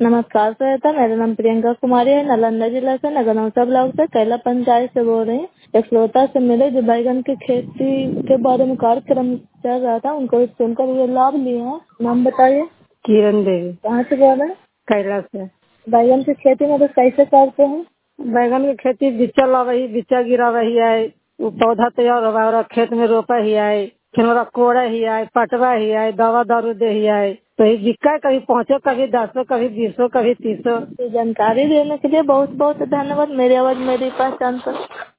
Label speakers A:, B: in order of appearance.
A: नमस्कार श्वेता, मेरा नाम प्रियंका कुमारी है। नालंदा जिला से नगरनौसा ब्लॉक से कैला पंचायत से बोल रही हूँ। एक श्रोता से मिले जो बैगन की खेती के बारे में कार्यक्रम चल रहा था, उनको सुनकर ये लाभ लिए हैं। नाम बताइए।
B: किरण देवी।
A: कहाँ से बोल रहे हैं?
B: कैला से।
A: बैगन की खेती में तो कैसे करते हैं?
B: बैगन की खेती बिच्चा ला वही बिच्चा गिरा वही है, वो पौधा तैयार हुआ और खेत में रोपा ही है, फिर ओरा कोड़ा ही है, पटवा ही है, दवा दारू दे ही है, तो ये बिका कभी 500, कभी 10, कभी 20, कभी 30।
A: जानकारी देने के लिए बहुत बहुत धन्यवाद। मेरी आवाज मेरी पहचान पर